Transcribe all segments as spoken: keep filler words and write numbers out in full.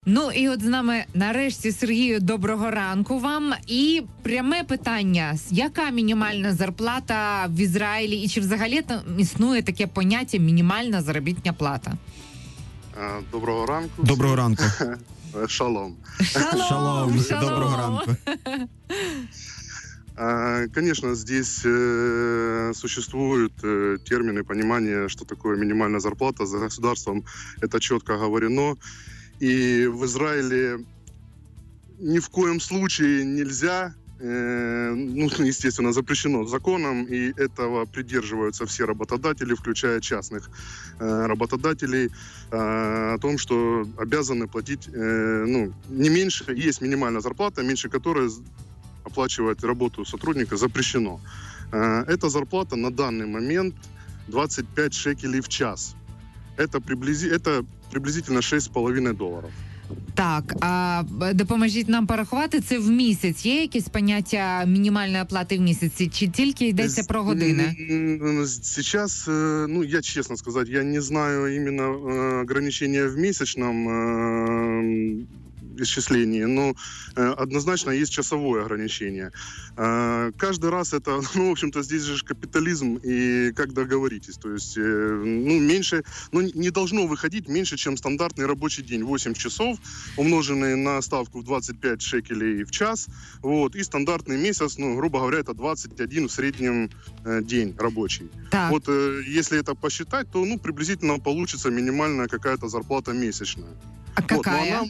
Ну і от з нами нарешті, Сергію, доброго ранку вам. І пряме питання, яка мінімальна зарплата в Ізраїлі і чи взагалі там існує таке поняття мінімальна заробітна плата? Доброго ранку. Доброго ранку. Шалом. Шалом. Шалом. Доброго ранку. Конечно, здесь э, существуют э, термины понимания, что такое минимальная зарплата. За государством это четко говорено. И в Израиле ни в коем случае нельзя, э, ну, естественно, запрещено законом, и этого придерживаются все работодатели, включая частных э, работодателей, э, о том, что обязаны платить, э, ну, не меньше, есть минимальная зарплата, меньше которой оплачивать работу сотрудника запрещено. Эта зарплата на данный момент двадцать пять шекелей в час. Это, приблизи... Это приблизительно шесть з половиною доларів. Так, а допоможіть нам порахувати, це в місяць. Є якесь поняття мінімальної оплати в місяці? Чи тільки йдеться про години? Сейчас, ну, я честно сказать, я не знаю именно ограничения в месячном исчислении, но э, однозначно есть часовое ограничение. Э, каждый раз это, ну, в общем-то, здесь же капитализм, и как договоритесь, то есть, э, ну, меньше, ну, не должно выходить меньше, чем стандартный рабочий день, восемь часов, умноженные на ставку в двадцать пять шекелей в час, вот, и стандартный месяц, ну, грубо говоря, это двадцать один в среднем э, день рабочий. Так. Вот, э, если это посчитать, то, ну, приблизительно получится минимальная какая-то зарплата месячная. А вот, какая?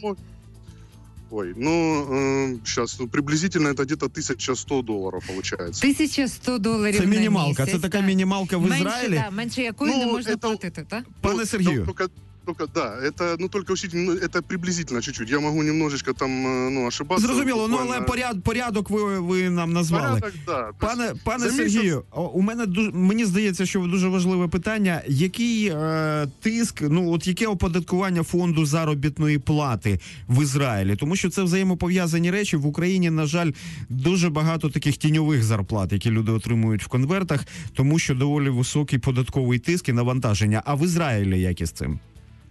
Ой, ну, э, сейчас, ну, приблизительно это где-то тисяча сто доларів, получается. тисяча сто доларів Це на мінімалка, місяць. це така так. мінімалка в Менше, Ізраїлі? да, менше якої Ну, не можна это- платити, так? Пане Ну, Сергію, Только, только, да, это, ну, только учить, ну, это приблизительно чуть-чуть. Я могу немножечко там, э, ну, ошибаться. зрозуміло, ну, але буквально. поряд, порядок ви, ви нам назвали. Порядок, да. То Пане, есть пане за місяць- Сергію, о, у мене дуже, мені здається, що дуже важливе питання. Який е, тиск, ну от яке оподаткування фонду заробітної плати в Ізраїлі? Тому що це взаємопов'язані речі. В Україні, на жаль, дуже багато таких тіньових зарплат, які люди отримують в конвертах, тому що доволі високий податковий тиск і навантаження. А в Ізраїлі як із цим?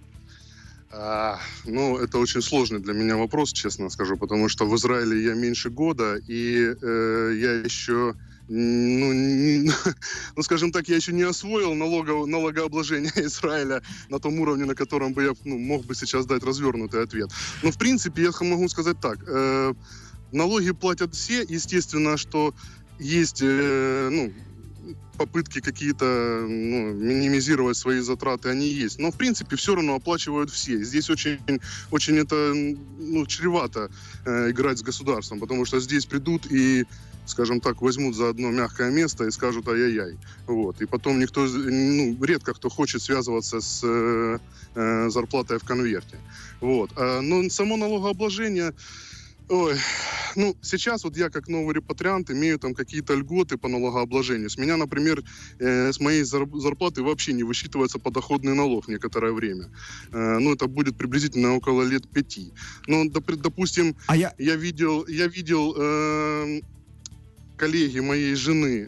А, ну, это очень сложный для меня вопрос, честно скажу, потому что в Израиле я меньше года, и э, я еще, ну, не, ну, скажем так, я еще не освоил налогов, налогообложение Израиля на том уровне, на котором бы я, ну, мог бы сейчас дать развернутый ответ. Но, в принципе, я могу сказать так, э, налоги платят все, естественно, что есть, э, ну, попытки какие-то, ну, минимизировать свои затраты, они есть. Но, в принципе, все равно оплачивают все. Здесь очень, очень это, ну, чревато э, играть с государством, потому что здесь придут и, скажем так, возьмут за одно мягкое место и скажут ай-яй-яй. Вот. И потом никто, ну, редко кто хочет связываться с э, э, зарплатой в конверте. Вот. А, но само налогообложение... Ой, ну, сейчас вот я как новый репатриант имею там какие-то льготы по налогообложению. С меня, например, э, с моей зарплаты вообще не высчитывается подоходный налог некоторое время. Э, ну, это будет приблизительно около лет пяти. Но, допустим, А я... я видел, я видел э, коллеги моей жены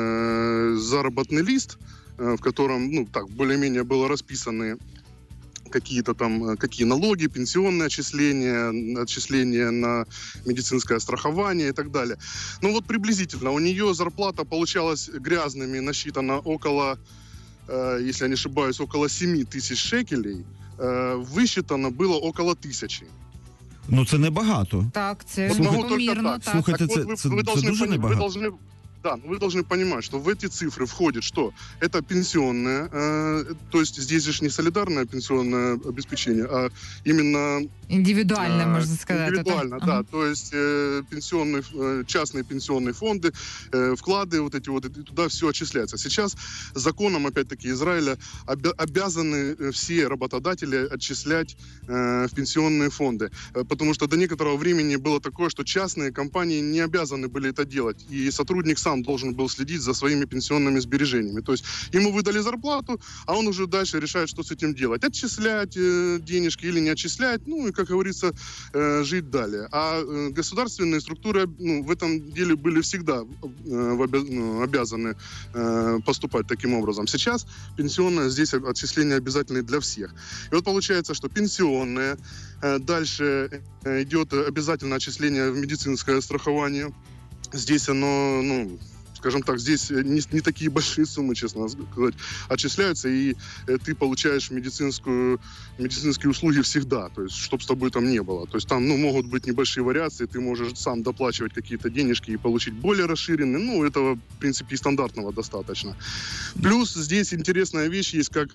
э, заработный лист, э, в котором, ну, так, более-менее было расписаны какие-то там, какие налоги, пенсионные отчисления, отчисления на медицинское страхование и так далее. Ну вот приблизительно у нее зарплата получалась грязными, насчитана около, э, если я не ошибаюсь, около семь тысяч шекелей, э, высчитано было около тысячи. Ну це небагато. Так, це Слухайте, помірно, так. так. Слухайте, Так це, вот, вы, це, вы це должны дуже пони- вы небагато. должны, да, но вы должны понимать, что в эти цифры входит что? Это пенсионное, э, то есть здесь же не солидарное пенсионное обеспечение, а именно... Індивідуально, э, можна сказати. Индивидуально, так? да. Ага. То есть э, пенсионные, э, частные пенсионные фонды, э, вклады вот эти вот, и туда все отчисляется. Сейчас законом, опять-таки, Израиля обя- обязаны все работодатели отчислять э, в пенсионные фонды. Э, потому что до некоторого времени было такое, что частные компании не обязаны были это делать. И сотрудник сам должен был следить за своими пенсионными сбережениями. То есть ему выдали зарплату, а он уже дальше решает, что с этим делать. Отчислять э, денежки или не отчислять. Ну и как говорится, э, жить далее. А э, государственные структуры, ну, в этом деле были всегда э, в обяз... ну, обязаны э, поступать таким образом. Сейчас пенсионное, здесь отчисления обязательны для всех. И вот получается, что пенсионное, э, дальше э, идет обязательное отчисление в медицинское страхование. Здесь оно, ну, скажем так, здесь не, не такие большие суммы, честно сказать, отчисляются, и э, ты получаешь медицинскую, медицинские услуги всегда, то есть, чтобы с тобой там не было. То есть там, ну, могут быть небольшие вариации, ты можешь сам доплачивать какие-то денежки и получить более расширенные, ну, этого, в принципе, и стандартного достаточно. Плюс здесь интересная вещь есть, как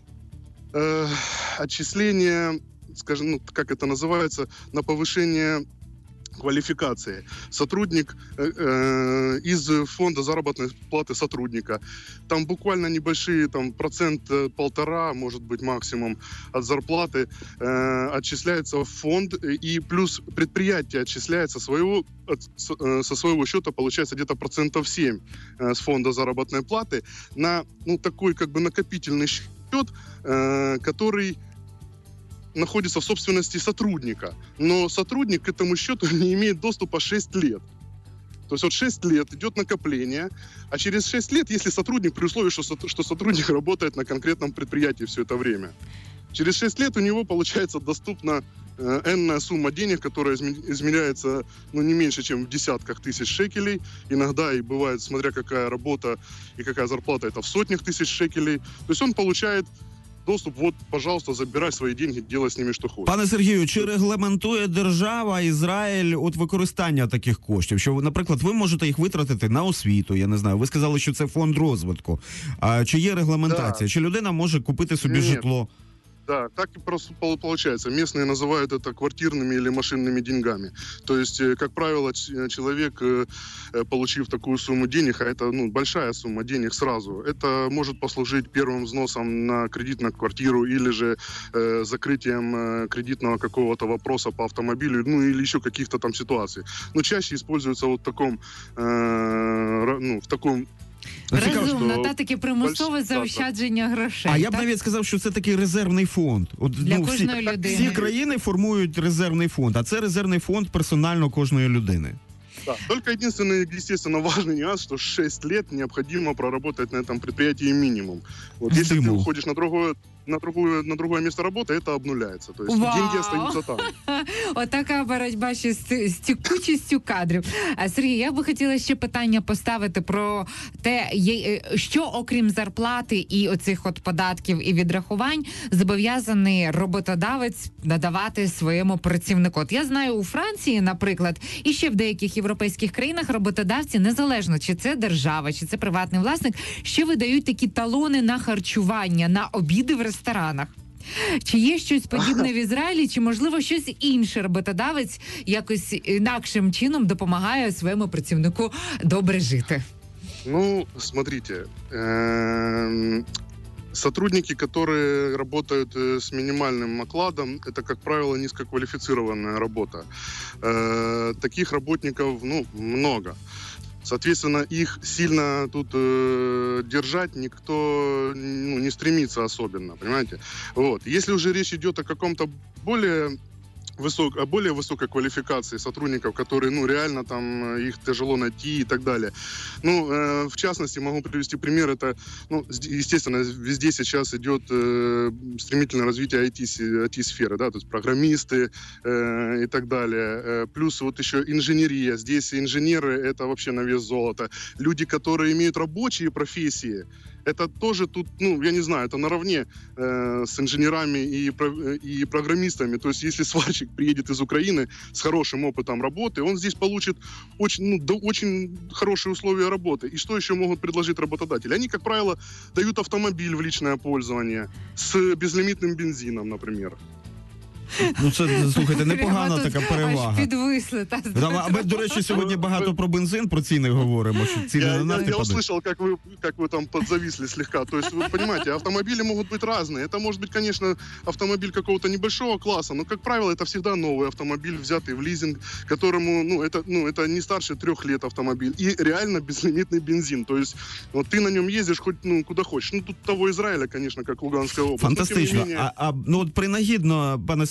э, отчисление, скажем, ну, как это называется, на повышение квалификации. Сотрудник э, э, из фонда заработной платы сотрудника. Там буквально небольшие, там, процент э, полтора, может быть, максимум от зарплаты э, отчисляется в фонд, и плюс предприятие отчисляется своего, от, э, со своего счета, получается, где-то процентов семь э, с фонда заработной платы на, ну, такой, как бы, накопительный счет, э, который находится в собственности сотрудника. Но сотрудник к этому счету не имеет доступа шесть лет. То есть вот шесть лет идет накопление, а через шесть лет, если сотрудник, при условии, что, что сотрудник работает на конкретном предприятии все это время, через шесть лет у него, получается, доступна э, энная сумма денег, которая измеряется, ну, не меньше, чем в десятках тысяч шекелей. Иногда и бывает, смотря какая работа и какая зарплата, это в сотнях тысяч шекелей. То есть он получает доступ, вот, пожалуйста, забирай свої деньги, делай з ними, що хочеш. Пане Сергію, чи регламентує держава, Ізраїль, от використання таких коштів? Що, наприклад, ви можете їх витратити на освіту, я не знаю, ви сказали, що це фонд розвитку. А чи є регламентація? Да. Чи людина може купити собі Ні. житло? Да, так и просто получается. Местные называют это квартирными или машинными деньгами. То есть, как правило, человек, получив такую сумму денег, а это, ну, большая сумма денег сразу, это может послужить первым взносом на кредит на квартиру или же э, закрытием э, кредитного какого-то вопроса по автомобилю, ну или еще каких-то там ситуаций. Но чаще используется вот в таком, э, ну, в таком. Розумно, та таке примусове Больш... заощадження грошей. А я б так? навіть сказав, що це такий резервний фонд. От, Для ну, всі, кожної людини. всі країни формують резервний фонд, а це резервний фонд персонально кожної людини. Да. Только единственный, естественно, важный нюанс, что шесть лет необходимо проработать на этом предприятии минимум. Вот если ты уходишь на другое, на другое, на другое место работы, это обнуляется. То есть Вау! деньги остаются там. Отака боротьба ще з, з тікучістю кадрів. А, Сергій, я би хотіла ще питання поставити про те, є- що окрім зарплати і оцих от податків і відрахувань зобов'язаний роботодавець надавати своєму працівнику. От я знаю, у Франції, наприклад, і ще в деяких європейських країнах роботодавці, незалежно чи це держава, чи це приватний власник, ще видають такі талони на харчування, на обіди в ресторанах. Чи є щось подібне в Ізраїлі, чи, можливо, щось інше роботодавець якось інакшим чином допомагає своєму працівнику добре жити? Ну, смотрите, эм, сотрудники, которые работают э, с минимальным окладом, это, как правило, низкоквалифицированная работа. Э, Таких работников, ну, много. Соответственно, их сильно тут э, держать никто, ну, не стремится особенно, понимаете? Вот. Если уже речь идет о каком-то более высок, о более высокой квалификации сотрудников, которые, ну, реально там их тяжело найти и так далее. Ну, э, в частности, могу привести пример. Это, ну, естественно, везде сейчас идет э, стремительное развитие ай ти-сферы, да, то есть программисты э, и так далее. Э, плюс вот еще инженерия. Здесь инженеры — это вообще на вес золота. Люди, которые имеют рабочие профессии, это тоже тут, ну, я не знаю, это наравне э, с инженерами и, и программистами. То есть, если сварщик приедет из Украины с хорошим опытом работы, он здесь получит очень, ну, да, очень хорошие условия работы. И что еще могут предложить работодатели? Они, как правило, дают автомобиль в личное пользование с безлимитным бензином, например. Ну, це, слухайте, непогана Прямо така тут перевага. Аж підвисли. Та, Да, а ми, до речі, сьогодні багато про бензин, про ціни говоримо, що ціни Я, на я, нафті я падають. услышал, как вы, как вы там подзависли слегка. То есть, вы понимаете, автомобили могут быть разные. Это может быть, конечно, автомобиль какого-то небольшого класса, но, как правило, это всегда новый автомобиль, взятый в лизинг, которому, ну, это, ну, это не старше трех лет автомобиль. И реально безлимитный бензин. То есть, вот ты на нем ездишь хоть, ну, куда хочешь. Ну, тут того Израиля, конечно, как Луганская область. Но, тем не Фантастично. менее... А, а ну от принагідно, пане Сергію,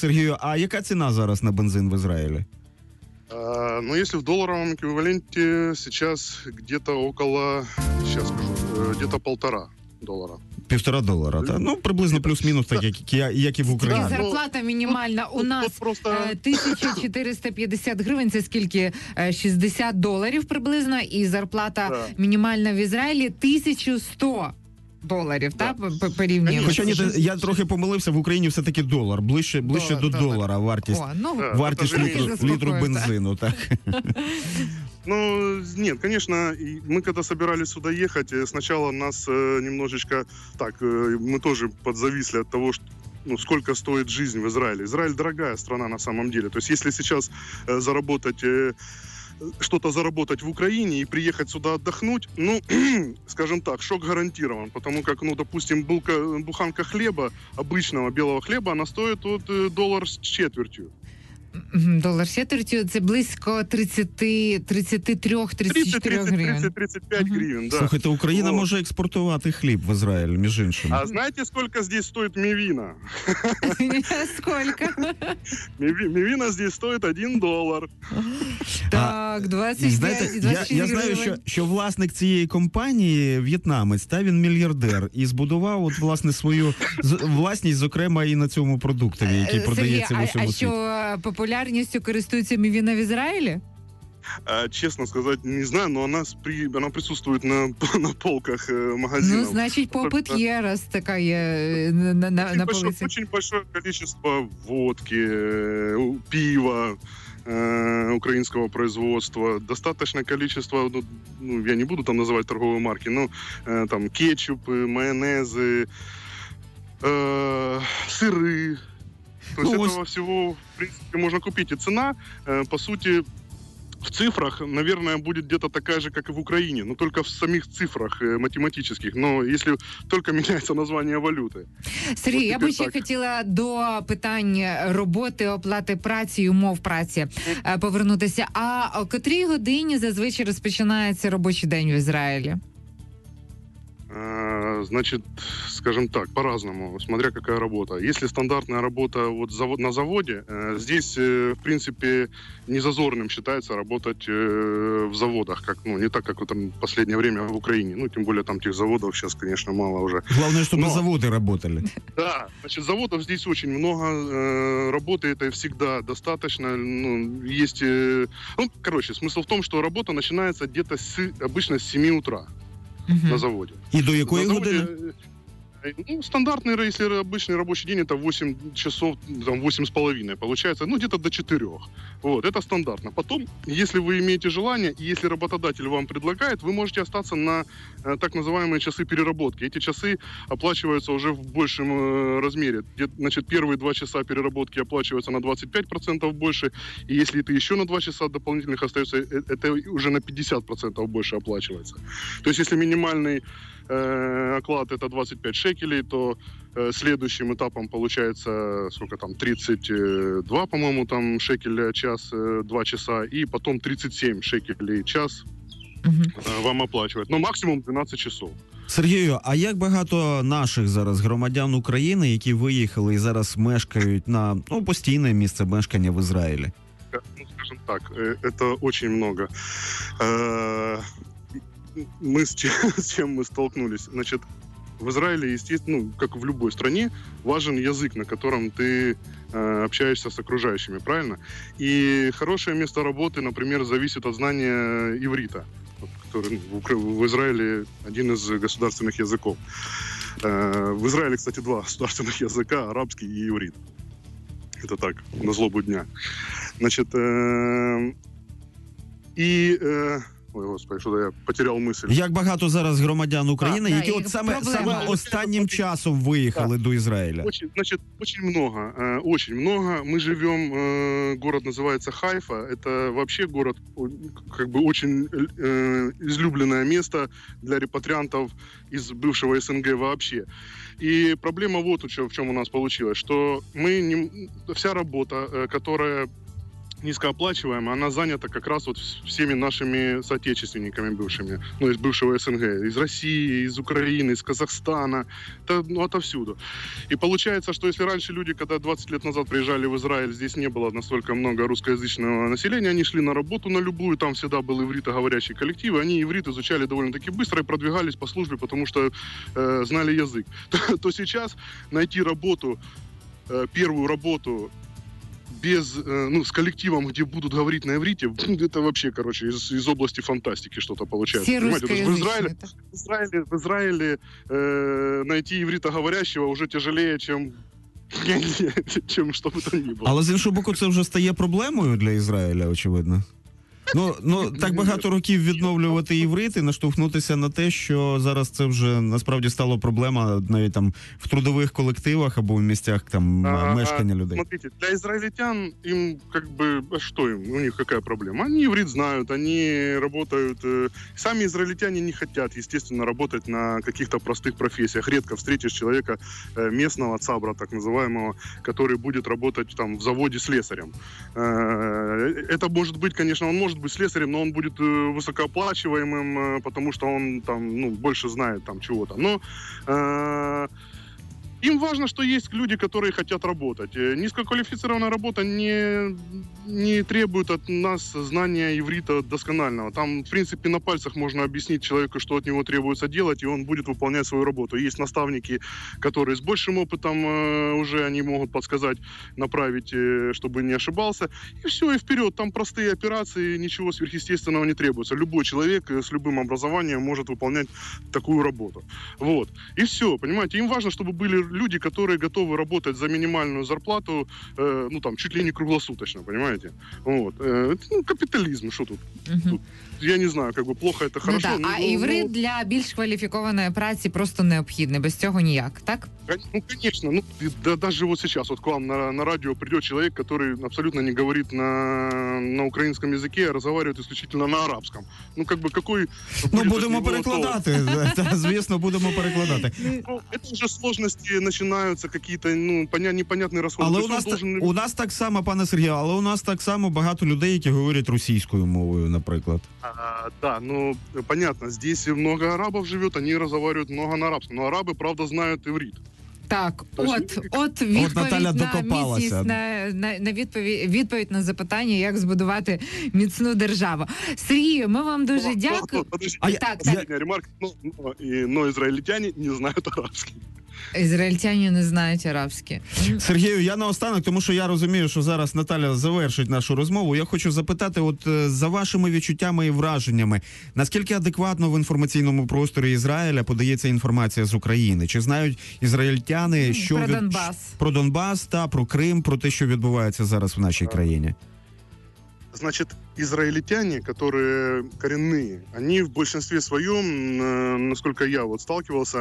Сергію, а яка ціна зараз на бензин в Ізраїлі? А, ну, если в долларовом эквиваленте сейчас где-то около, сейчас скажу, э, где-то полтора доллара. Півтора долара, так? Ну, приблизно плюс-мінус, так, як, як, як і в І Україні. Да, зарплата мінімальна у тут- нас тут просто- е, тисяча чотириста п'ятдесят гривень, це скільки? Е, шістдесят доларів приблизно, і зарплата Да. мінімальна в Ізраїлі тисяча сто доларів, Да. так? П- Порівнюємо. Хоча ні, я трохи помилився, в Україні все-таки долар, ближче, ближче Долар, до долар. долара вартість. О, ну, Да. Вартість Це літру, заспокоїться. літру бензину, так. Ну, нет, конечно, и мы когда собирались сюда ехать, э, сначала нас э, немножечко, так, э, мы тоже подзависли от того, что ну, сколько стоит жизнь в Израиле. Израиль дорогая страна на самом деле. То есть если сейчас э, заработать... Э, что-то заработать в Украине и приехать сюда отдохнуть, ну, скажем так, шок гарантирован, потому как, ну, допустим, булка, буханка хлеба, обычного белого хлеба, она стоит вот э, доллар с четвертью. Мгм, долар з четвертю, це близько тридцять, тридцять три тридцять тридцать, чотири тридцать, гривень. тридцать, тридцать пять Мгм. гривен, да. Слухайте, Україна О. може експортувати хліб в Ізраїль, між іншим. А знаете, сколько здесь стоит мивина? Скільки? Миви- Мивина здесь стоит один доллар. Так, І двадцять знаєте, п'ять, я, двадцять шість я знаю, що, гривень. що власник цієї компанії в'єтнамець, та він мільярдер і збудував от власне свою з- власність, зокрема і на цьому продуктові, який Е, продається Сергій, в усьому а, а світі. що е, популярністю користується мівіна в Ізраїлі? А, честно сказать, не знаю, но она, при, она присутствует на, на полках э, магазинов. Ну, значить, попит Тобто- є, раз така є е, на, на, на, очень, на большое, полиці. очень большое количество водки, э, пива э, украинского производства, достаточное количество, ну, ну, я не буду там называть торговые марки, но э, там кетчупы, майонезы, э, сыры. То есть Ну, этого всего, в принципе, можно купить. И цена, э, по сути, в цифрах, наверное, будет где-то такая же, как и в Украине, но только в самих цифрах э, математических. Но если только меняется название валюты. Сергій, От я тепер би ще так. хотіла до питань роботи, оплати праці і умов праці е, повернутися. А о котрій годині зазвичай розпочинається робочий день в Ізраїлі? Э, Значит, скажем так, по-разному, смотря какая работа. Если стандартная работа вот завод, на заводе, э, здесь, э, в принципе, незазорным считается работать э, в заводах, как, ну, не так, как вот там в последнее время в Украине. Ну, тем более там тех заводов сейчас, конечно, мало уже. Главное, щоб Но- заводи працювали. Да, значит, заводов здесь очень много, э, работы это всегда достаточно, ну, есть, э, ну, короче, смысл в том, что работа начинается где-то с, обычно с семи утра Мгм. на заводе. І до якої На заводе, години? э, Ну, стандартный, если обычный рабочий день, это восемь часов, там, восемь с половиной получается, ну, где-то до четырёх. Вот, это стандартно. Потом, если вы имеете желание, и если работодатель вам предлагает, вы можете остаться на э, так называемые часы переработки. Эти часы оплачиваются уже в большем э, размере. Где, значит, первые два часа переработки оплачиваются на двадцать пять процентов больше, и если это еще на два часа дополнительных остается, э, это уже на пятьдесят процентов больше оплачивается. То есть, если минимальный э, оклад это двадцать пять шекелей, то э, следующим этапом получается, сколько там, тридцать два, по-моему, там шекеля час, э, два часа, и потом тридцать семь шекелей час Мгм. э, вам оплачивают. Но максимум двенадцать часов. Сергію, а як багато наших зараз громадян України, які виїхали і зараз мешкають на ну, постійне місце мешкання в Ізраїлі? Ну, скажем так, э, это очень много. Э, Мы с чем, с чем мы столкнулись? Значит, в Израиле, естественно, ну, как в любой стране, важен язык, на котором ты э, общаешься с окружающими, правильно? И хорошее место работы, например, зависит от знания иврита, вот, который ну, в, Укра- в Израиле один из государственных языков. Э, в Израиле, кстати, два государственных языка, арабский и иврит. Это так, на злобу дня. Значит, э, и... Э, ой, господи, что-то я потерял мысль. Як багато зараз громадян України, Так, які да, от і саме, проблема. саме останнім часом виїхали до Ізраїля? Очень, значит, очень много, э, очень много. Мы живем, э, город называется Хайфа. Это вообще город, о, как бы очень э, излюбленное место для репатриантов из бывшего СНГ вообще. И проблема вот в чем, в чем у нас получилась, что мы не, вся работа, э, которая низкооплачиваемая, она занята как раз вот всеми нашими соотечественниками бывшими, ну, из бывшего СНГ, из России, из Украины, из Казахстана, это, ну, отовсюду. И получается, что если раньше люди, когда двадцать лет назад приезжали в Израиль, здесь не было настолько много русскоязычного населения, они шли на работу на любую, там всегда был ивритоговорящий коллектив, и они иврит изучали довольно-таки быстро и продвигались по службе, потому что э, знали язык. То, то сейчас найти работу, э, первую работу без, ну, с коллективом, где будут говорить на иврите, это вообще, короче, из, из области фантастики что-то получается. Все Понимаете? То есть в Израиле, это... в Израиле, в Израиле э, найти ивритоговорящего уже тяжелее, чем чим що б то ні було. Але з іншого боку, це вже стає проблемою для Ізраїля, очевидно. Ну, ну, так багато років відновлювати іврит і наштовхнутися на те, що зараз це вже насправді стало проблема навіть там в трудових колективах або в місцях там а, мешкання людей. Смотрите, для израильтян им как бы, а что им, у них какая проблема? Они иврит знают, они работают, э, сами израильтяне не хотят, естественно, работать на каких-то простых профессиях. Редко встретишь человека э, местного, цабра так называемого, который будет работать там в заводе слесарем. Э, это может быть, конечно, он может быть слесарем, но он будет э, высокооплачиваемым, э, потому что он там, ну, больше знает там чего-то. Но э, им важно, что есть люди, которые хотят работать. Низкоквалифицированная работа не, не требует от нас знания иврита досконального. Там, в принципе, на пальцах можно объяснить человеку, что от него требуется делать, и он будет выполнять свою работу. Есть наставники, которые с большим опытом э, уже они могут подсказать, направить, э, чтобы не ошибался. И все, и вперед. Там простые операции, ничего сверхъестественного не требуется. Любой человек с любым образованием может выполнять такую работу. Вот. И все, понимаете. Им важно, чтобы были люди, которые готовы работать за минимальную зарплату, э, ну, там, чуть ли не круглосуточно, понимаете? Вот. Э, это, ну, капитализм, что тут? Угу. Тут, я не знаю, как бы плохо это, хорошо. Ну, да. А ну, іврит ну, для більш кваліфікованої праці просто необхідний, без цього ніяк, так? Ну, конечно, ну, да, даже вот сейчас вот к вам на, на радио придет человек, который абсолютно не говорит на, на украинском языке, а разговаривает исключительно на арабском. Ну, как бы, какой... Ну, будемо перекладати, та, звісно, будемо перекладати. Ну, это уже сложности начинаются, какие-то, ну, поня... непонятные расходы. Але у нас, должен... у нас так само, пане Сергію, але у нас так само багато людей, які говорять російською мовою, наприклад. А, да, ну, понятно, здесь много арабов живет, они разговаривают много на арабском, но арабы, правда, знают иврит. Так, Тобто, от, от відповідь Наталя на докопалася. міцність, на, на, на відповідь, відповідь на запитання, як збудувати міцну державу. Сергію, ми вам дуже Ну, дякуємо. ну, подожди, А я- так, последняя ремарка. Ну, но, и- но израильтяне не знают арабский. Ізраїльтяни не знають арабське. Сергію, я наостанок, тому що я розумію, що зараз Наталя завершить нашу розмову. Я хочу запитати, от е, за вашими відчуттями і враженнями, наскільки адекватно в інформаційному просторі Ізраїля подається інформація з України? Чи знають ізраїльтяни, що Про від- Донбас. про Донбас та про Крим, про те, що відбувається зараз в нашій країні? Значит, израильтяне, которые коренные, они в большинстве своем, э, насколько я вот сталкивался,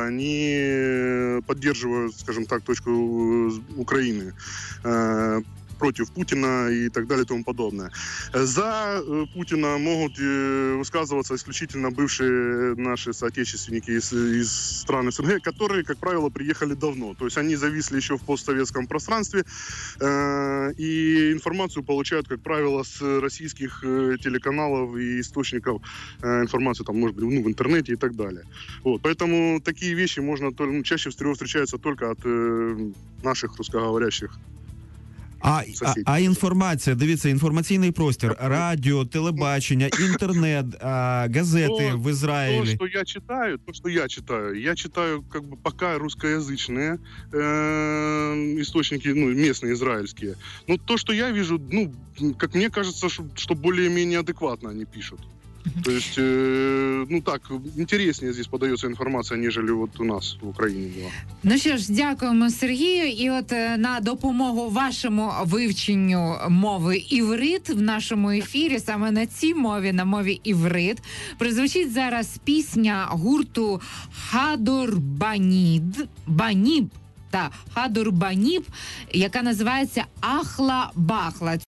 они поддерживают, скажем так, точку э, Украины э, против Путина и так далее и тому подобное. За э, Путина могут э, высказываться исключительно бывшие наши соотечественники из, из стран СНГ, которые, как правило, приехали давно. То есть они зависли еще в постсоветском пространстве э, и информацию получают, как правило, с российских э, телеканалов и источников э, информации, там, может быть, ну, в интернете и так далее. Вот. Поэтому такие вещи можно, ну, чаще всего встречаются только от э, наших русскоговорящих. А, а, а інформація, дивіться, інформаційний простір, радіо, телебачення, інтернет, а, газети То- в То, Ізраїлі. что я читаю, то, что я читаю, я читаю как бы пока русскоязычные э, источники, ну, местные, израильские. Но то, что я вижу, ну, как мне кажется, что, что более-менее адекватно они пишут. То есть, э, ну так, интереснее здесь подается информация, нежели вот у нас в Украине была. Ну що ж, дякуємо, Сергію. І от е, на допомогу вашому вивченню мови іврит в нашому ефірі, саме на цій мові, на мові іврит, прозвучить зараз пісня гурту Хадор-Банід, Баніб, та Хадор-Баніб, яка називається Ахла Бахла.